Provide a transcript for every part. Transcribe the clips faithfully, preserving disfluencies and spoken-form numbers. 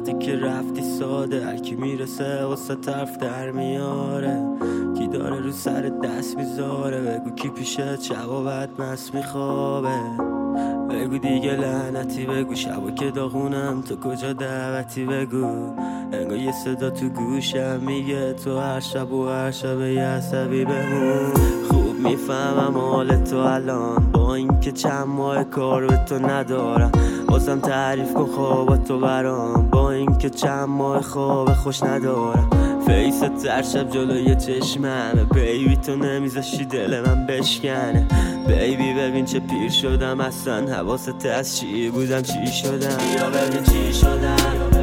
وقتی که رفتی ساده، هر کی میرسه واسه طرف در میاره، کی داره رو سر دست میذاره، بگو کی پیشه شبا بد مست میخوابه، بگو دیگه لعنتی، بگو شبا که داغونم تو کجا دعوتی، بگو انگار یه صدا تو گوشم میگه تو هر شب و هر شب یه عصبی بمون. خوب میفهمم حال تو الان، با اینکه چند ماه کار به تو ندارم، بازم تعریف کن خواب تو برام، با اینکه چند ماه خواب خوش ندارم. فیست هر شب جلوی چشممه، بیبی تو نمیذاشی دل من بشکنه، بیبی ببین چه پیر شدم، اصلا حواست از چی بودم چی شدم، بیا ببین چی شدم،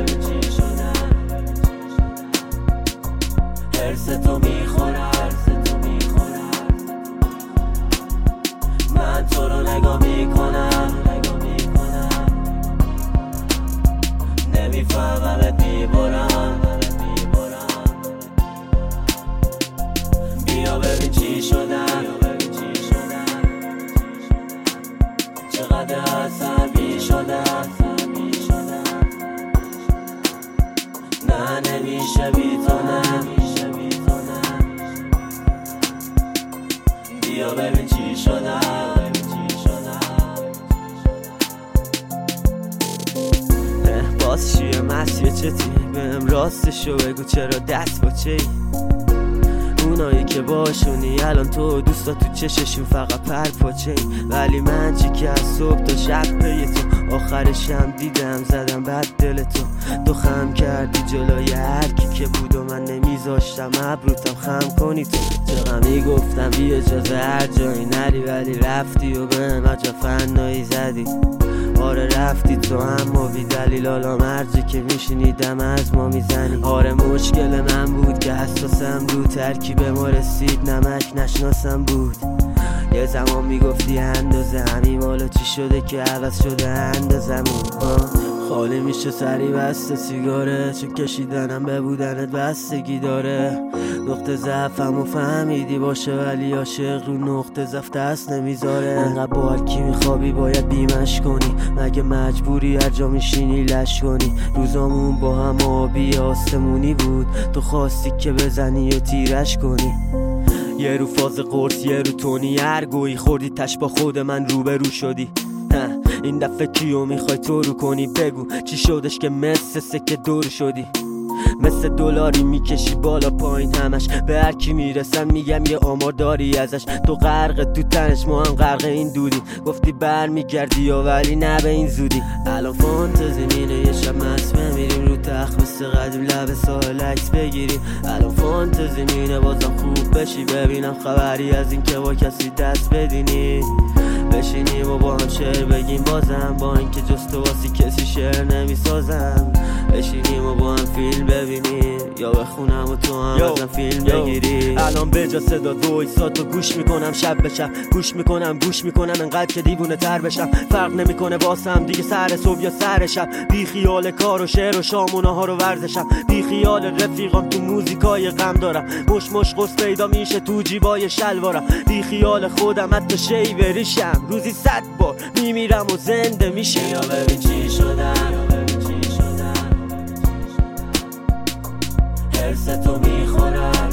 هرس تو میخورم، من تو رو نگاه میکنم، نمیفهممت میبرم، بیا ببین چی شدم، چقدر عصبی شدم، نه نمیشه بی تو، نه بیا ببین چی شدم، باز چیه مسیه چتی، بهم راستشو بگو چرا دست با چی، اونایی که باشونی الان تو دوستا تو چششون فقط پر پاچه، ولی من چی که از صبح تا شب پی تو، آخرشم دیدم زدم بد دل تو، تو خم کردی جلوی هر کی که بود و من نمیذاشتم ابروتم خم کنی تو، چقدر میگفتم بی اجازه هر جایی نری، ولی رفتی و بهم عجب فنایی زدی، آره رفتی تو اما بی دلیل، حالا مرجی که میشنیدم از ما میزنی، آره مشکل من بود که حساسم رو ترکیب ما رسید، نمک نشناسم بود، یه زمان میگفتی اندازه همین، حالا چی شده که عوض شده اندازمون، خالی میشه سری بسته سیگاره، چون کشیدنم به بودنت بستگی داره، نقطه ضعفم و فهمیدی باشه، ولی عاشق رو نقطه ضعف دست نمیذاره، انقدر با هر کی میخوابی باید بیمش کنی، مگه مجبوری هر جا میشینی لش کنی، روزامون با هم آبی آسمونی بود، تو خواستی که بزنی و تیرش کنی، یه رو فاز قرص یه رو تونی، هر گویی خوردی تش با خود من روبرو شدی، این دفعه کیو میخوای تو رو کنی، بگو چی شدش که مثل سکه دور شدی، مثل دلاری میکشی بالا پایین همش، به هر کی میرسم میگم یه آمار داری ازش، تو غرق تو تنش ما هم غرق این دودی، گفتی بر میگردی یا ولی نه به این زودی، الان فانتزی مینه یه شب مست میریم رو تخت مثل قدیم لب ساحل عکس بگیریم، الان فانتزی مینه بازم خوب بشی، ببینم خبری از این که با کسی دست بدینی، بشینیم و با هم شعر بگیم بازم، با اینکه جز تو واسی کسی شعر نمیسازم، بشینیم و با هم فیلم ببینیم یا بخونم و تو هم ازم فیلم بگیری، الان به جا صدا وایساتو گوش میکنم شب به شب، گوش میکنم گوش میکنم انقدر که دیوونه تر بشم، فرق نمیکنه واسم دیگه سر صبح یا سر شب، بی خیال کار و شعر و شامونه ها رو ورزشم، بی خیال رفیقام تو موزیکای غم دارم، مش مش قص پیدا میشه تو جیبای شلوارم، بی خیال خودم حتی شیوریشم، روزی صد بار میمیرم و زنده میشه، یا ببین چی شدم، هرس تو میخورم،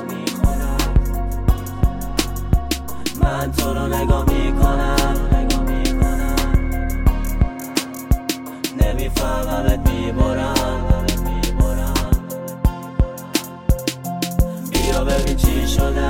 من تو رو نگاه میکنم، نمیفهممت میبرم، بیا ببین چی شدم.